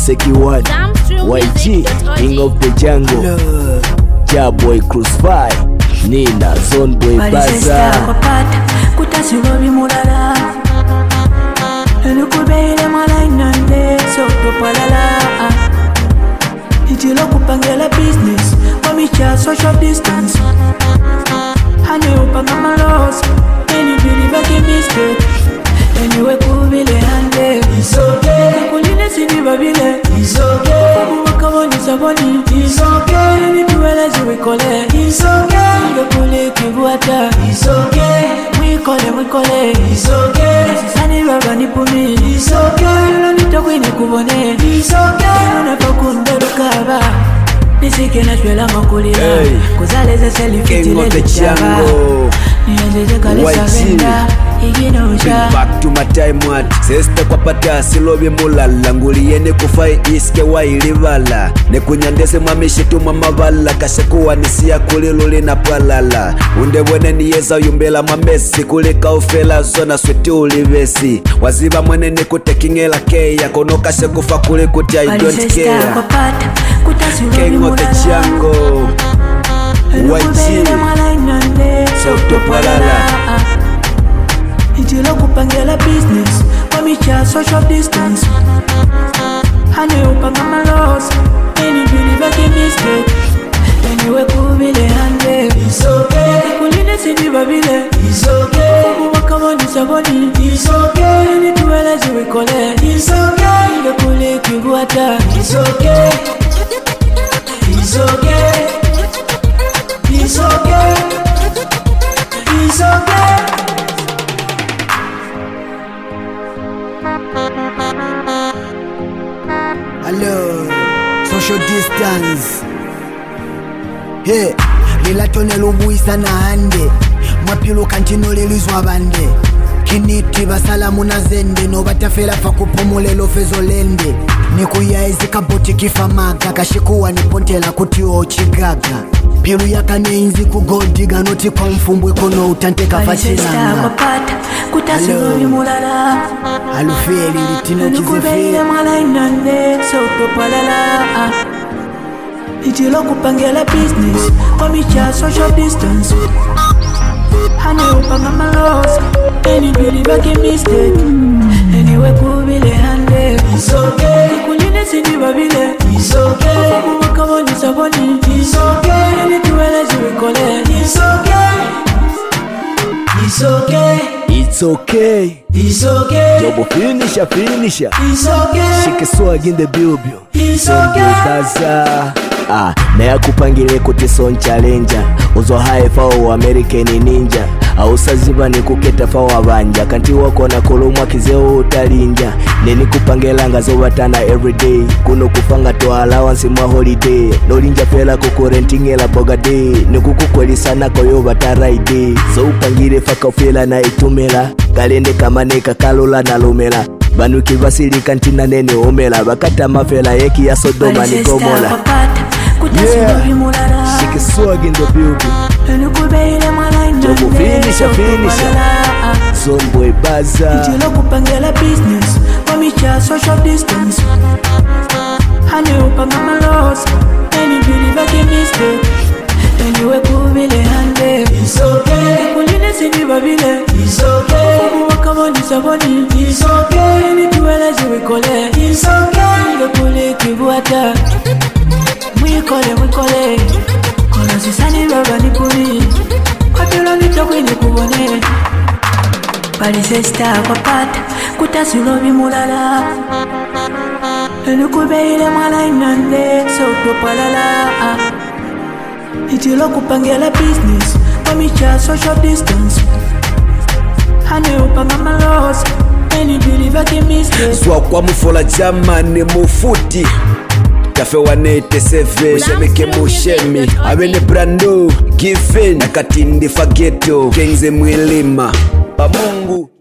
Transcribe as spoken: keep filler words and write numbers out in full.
Seki One, Y G, King of the Jungle, Ja Boy Crucify, Nina, Zone Boy Baza. Kutasilobi mulala Enukubeile mwala inande Soto palala Itilo kupangela business Wamicha social distance Hane upanga malos Any believe a mistake Anyway kubile hande It's okay Kuline sini babile It's okay Kubuwa kawani saboni It's okay Nituwele ziwikole It's okay Ngekule kibuata It's okay Mwikole mwikole It's okay Sisani baba nipumi It's okay Lula nitakwini kubone It's okay Unapakunde lukaba Nisike na shwela makulila Kuzaleze selifitile lichaba Niyajeje kalisa venda Bring back to my time what Sesta kwa pata silobi mulala Nguliyene kufai iske wa ilivala Nekunyandese mamishe tuma mavala Kashekuwa nisiya kuliluli na palala Unde wene niyeza yumbela mamesi Kulika ufela zona sweti ulivesi Waziba mwene nikutekingela keya Kono kashekufa kulikutia I don't care King of the Jungle Y G Soto palala Itilo kupangela business Wamicha social distance Hane upanga malos Any believe a mistake Anyway kubile hande It's okay Kuline sini babile It's okay Kubuwa kawani saboni It's okay Nituwele ziwikole It's okay Ngekule kibuata It's okay It's okay It's okay It's okay Hello, social distance. Hey, lilatone lubuisa na hande Mwapilu kantino lilizwa bande Kiniti basalamu na zende No batafela fa kupumule lofezo lende Nikuya ezika boti kifamaga Kashikuwa nipontela kuti ochigaga Pilu yaka neinzi kugodiga Noti kwa mfumbwe kono utanteka fachilanga Kutasilobi mulala Alufeli litino kizefeli Nukubeile mwala inande Soto palala Itilo kupangela business Wamicha social distance Hane upanga malos Any believe a mistake Anyway kubile hande It's okay Kuline sini babile It's okay Kubuwa kawani saboni It's okay Nituwele ziwikole It's okay It's okay It's okay It's okay Jobo finisher finisher It's okay Shike swag in the building It's okay Baza Ah, na ya kupangile kuti son challenger Uzo hae fao American ninja Ausa ziba ni kuketa fao abanja Kanti wako na kolomwa kizeo utalinja Neni kupangelanga zobatana everyday Kuno kupanga to allowance mwa holiday Nolinja fela kukurentingela boga day Nikukukweli sana koyo bataraide So upangile faka ufela na itumela Kalende kamaneka kalola na lumela Banuki basili kantina nene omela Bakata mafela eki ya Sodoma ni Gomola Yeah, she can swag in the building Jobo finisher, finisher Zone Boy Baza Itilo kupangela business Wamicha social distance Hane upanga malos Any believe a mistake Anyway kubile hande It's okay Kuline sini babile It's okay Kubuwa kawani saboni It's okay Nituwele ziwikole It's okay Ngekule kibuata Mwikole mwikole Kono sisani baba nipuri Kwapilo nitakwini kubone Palise star kwa pata Kutasilobi mulala Enukubeile mwala inande Soto palala Itilo kupangela business Wamicha social distance Hane upanga malos Any believe a mistake Swa kwa mufola jamani mufuti Kafe wanete seve Shemike mushemi Abene brando Given Nakatindi fageto Kenze mwilima Pamungu